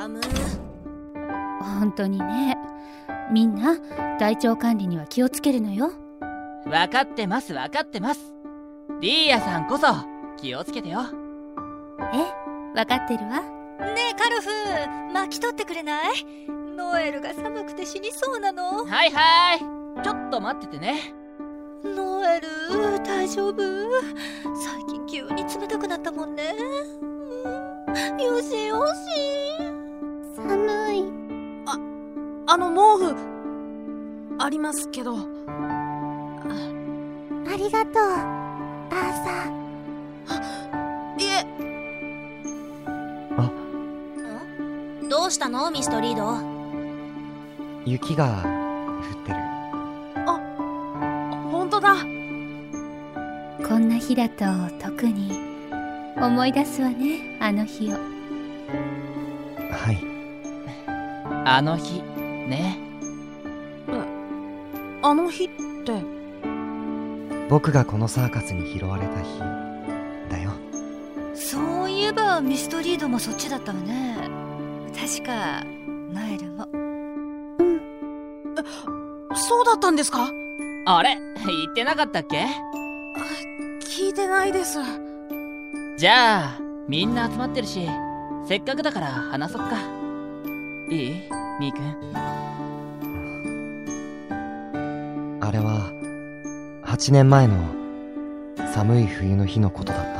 む。 本当にね。みんな体調管理には気をつけるのよ。 分かってます分かってます。ディーヤさんこそ気をつけてよ。 分かってるわ。 ねえカルフ、巻き取ってくれない？ノエルが寒くて死にそうなの。 はいはい、ちょっと待っててね。 ノエル大丈夫？最近急に冷たくなったもんね。よしよし。 寒い。 毛布ありますけど。 ありがとう、アーサいえ。 どうしたのミストリード？ 雪が降ってる。 ほんとだ。 こんな日だと特に思い出すわね、あの日を。 はい。 あの日ね。 あの日って。 僕がこのサーカスに拾われた日だよ。 そういえばミストリードもそっちだったわね。確かノエルも。 そうだったんですか？ あれ言ってなかったっけ？ 聞いてないです。 じゃあみんな集まってるし、せっかくだから話そっか。いい？みーくん。 あれは8年前の寒い冬の日のことだった。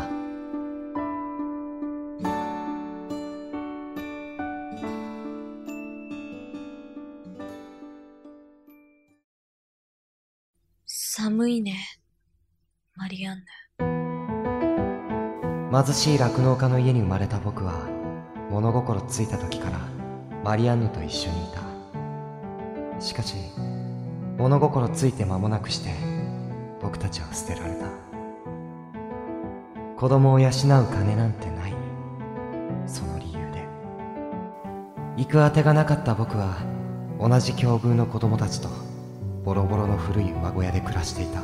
寒いね、マリアンヌ。 貧しい酪農家の家に生まれた僕は物心ついた時からマリアンヌと一緒にいた。しかし物心ついて間もなくして僕たちは捨てられた。子供を養う金なんてない、その理由で。行くあてがなかった僕は同じ境遇の子供たちとボロボロの古い馬小屋で暮らしていた。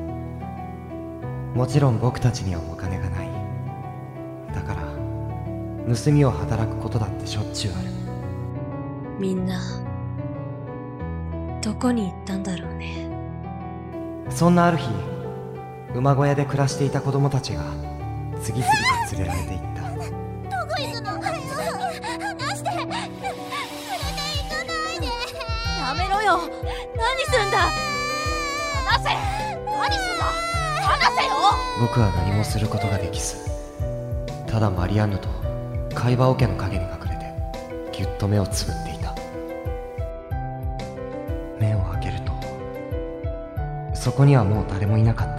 もちろん僕たちにはお金がない。だから盗みを働くことだってしょっちゅうある。 みんなどこに行ったんだろうね。 そんなある日、馬小屋で暮らしていた子供たちが次々と連れられていった。 どこ行くの？離して！連れて行かないで！ やめろよ、何するんだ！ 離せ！何すんだ！離せよ！ 僕は何もすることができず、ただマリアンヌと会話桶の陰に隠れてぎゅっと目をつぶっていた。目を開けるとそこにはもう誰もいなかった。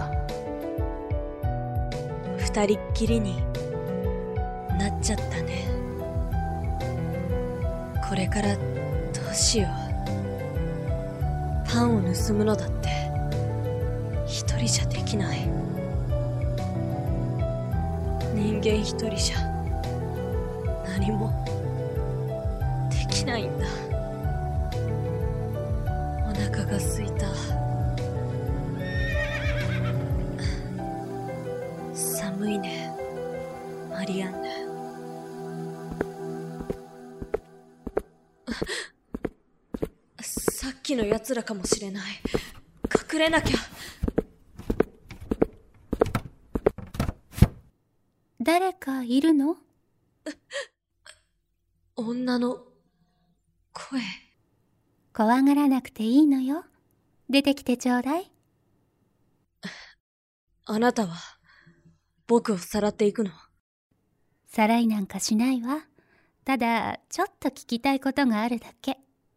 二人っきりになっちゃったね。これからどうしよう。パンを盗むのだって一人じゃできない。人間一人じゃ何もできないんだ。お腹が空いた。寒いね、マリアンヌ。さっきの奴らかもしれない。隠れなきゃ。 誰かいるの？ 女の声。 怖がらなくていいのよ。出てきてちょうだい。 あなたは僕をさらっていくの？ さらいなんかしないわ。ただちょっと聞きたいことがあるだけ。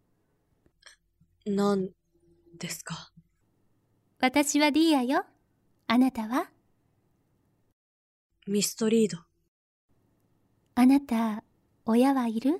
何ですか？ 私はディアよ。あなたは？ ミストリード。 あなた、親はいる？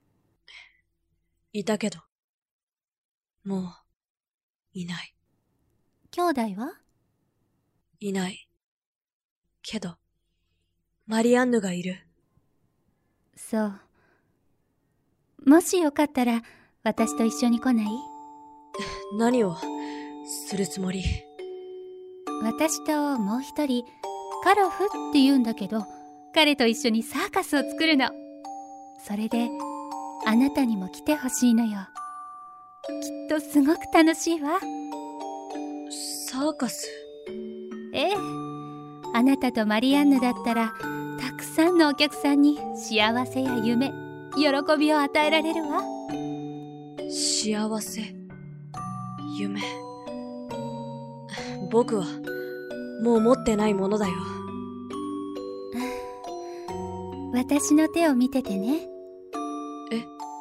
いたけどもういない。 兄弟はいないけどマリアンヌがいる。 そう。もしよかったら私と一緒に来ない？ 何をするつもり？ 私ともう一人カロフって言うんだけど、彼と一緒にサーカスを作るの。それであなたにも来てほしいのよ。きっとすごく楽しいわ。 サーカス？ ええ、あなたとマリアンヌだったらたくさんのお客さんに幸せや夢、喜びを与えられるわ。 幸せ、夢。僕はもう持ってないものだよ。 私の手を見ててね。 え？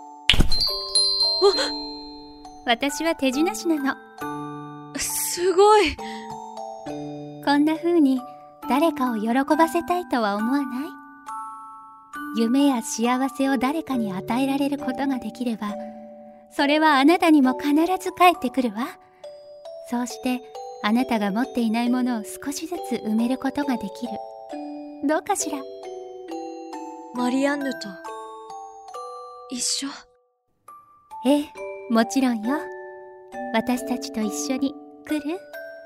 私は手品師なの。 すごい。 こんな風に誰かを喜ばせたいとは思わない？夢や幸せを誰かに与えられることができれば、それはあなたにも必ず返ってくるわ。そうしてあなたが持っていないものを少しずつ埋めることができる。どうかしら？ マリアンヌと一緒？ ええ、もちろんよ。私たちと一緒に来る？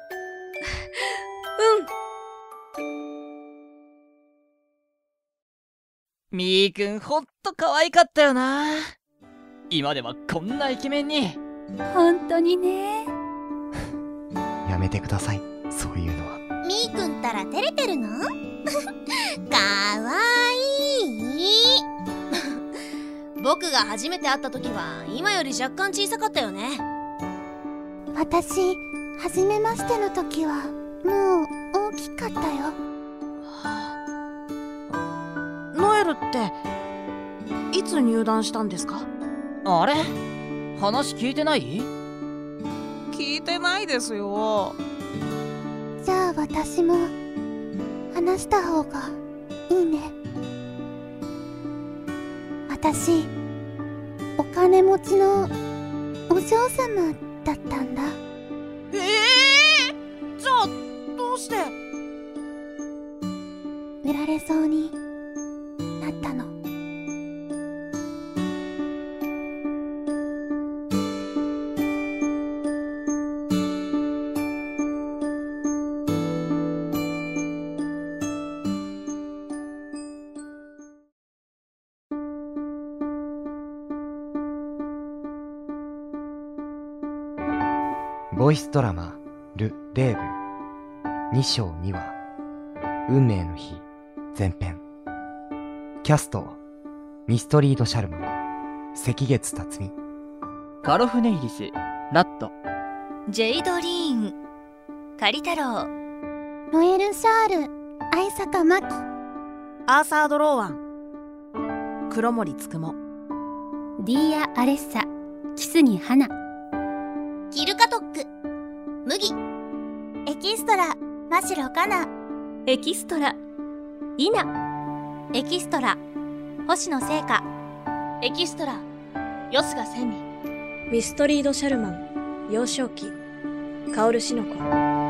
みーくんほんと可愛かったよな。今ではこんなイケメンに。 本当にね。 やめてください、そういうのは。 みーくんったら照れてるの？かわいい。 僕が初めて会った時は今より若干小さかったよね。 私、初めましての時はもう大きかったよ。 ノエルっていつ入団したんですか？ あれ？話聞いてない？ 聞いてないですよ。 じゃあ私も話した方がいいね。私、お金持ちのお嬢様だったんだ。 じゃあどうして？ 売られそうになったの。 ボイスドラマル・レーブ2章2話運命の日前編。キャストミストリード・シャルマン、関月辰巳、 カロフネイリス、ラット、 ジェイドリーン、カリ太郎、ノエル・シャール、愛坂真紀、 アーサード・ローワン、黒森つくも、 ディーア・アレッサ、キスニ・ハナ、 キルカトック、麦、エキストラ、真城かな、 エキストラ、イナ、 エキストラ、星野聖華、エキストラ、よすが千里、 ミストリード・シャルマン、幼少期、カオルシノコ。